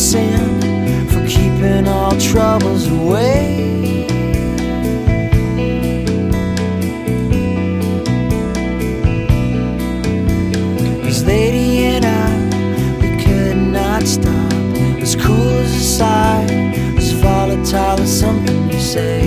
sin for keeping all troubles away. Cause Lady and I, we could not stop. As cool as a sigh, as volatile as something you say.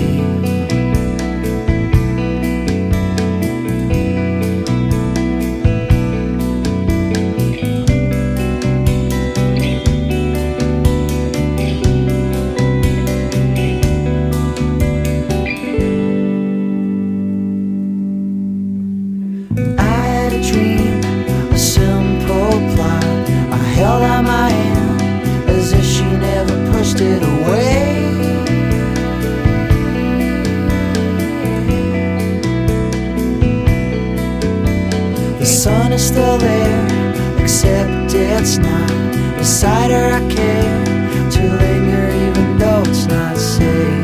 Held out my hand as if she never pushed it away. The sun is still there, except it's not beside her. I care to linger even though it's not safe.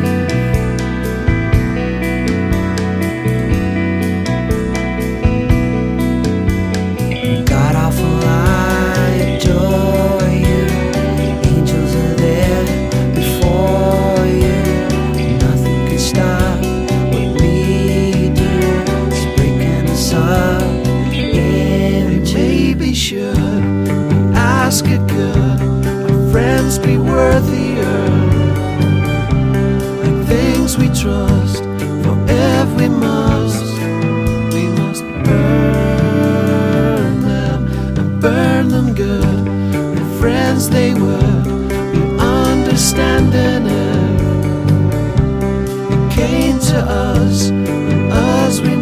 God awful, I adore you. Angels are there before you. Nothing could stop what we do. It's breaking us up. And maybe should we ask it good? Our friends be worthier. Like things we trust, for if we must burn them good. If friends they would be understanding it came to us, and us we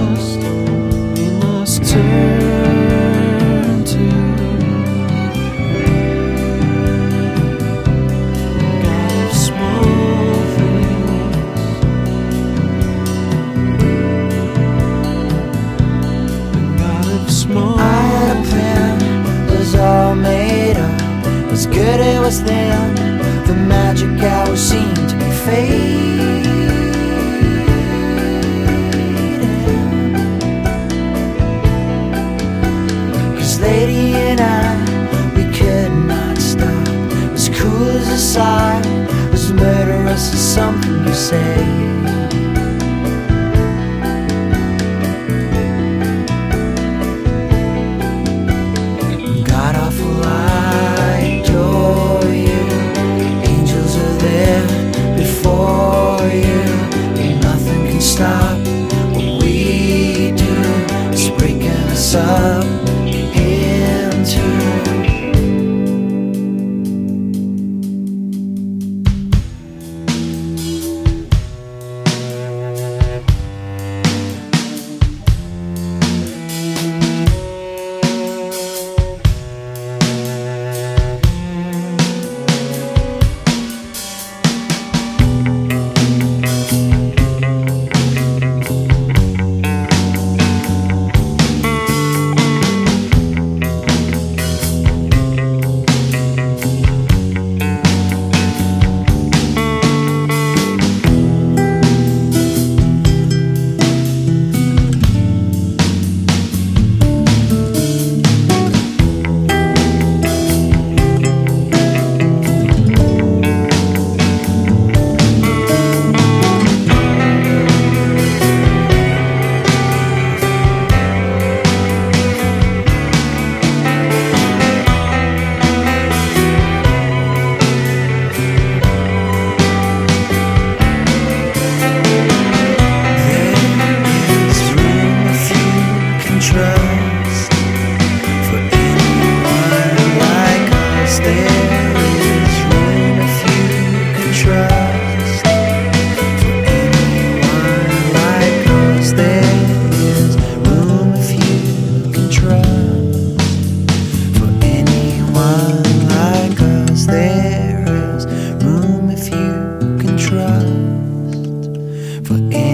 must turn to. God of small things, God of small. I had a plan, all made up, as good it was then. The magic hour seemed to be fading. Cause Lady and I, we could not stop. As cool as a sigh, as murderous as something you say. Stop what we do. It's breaking us up into. For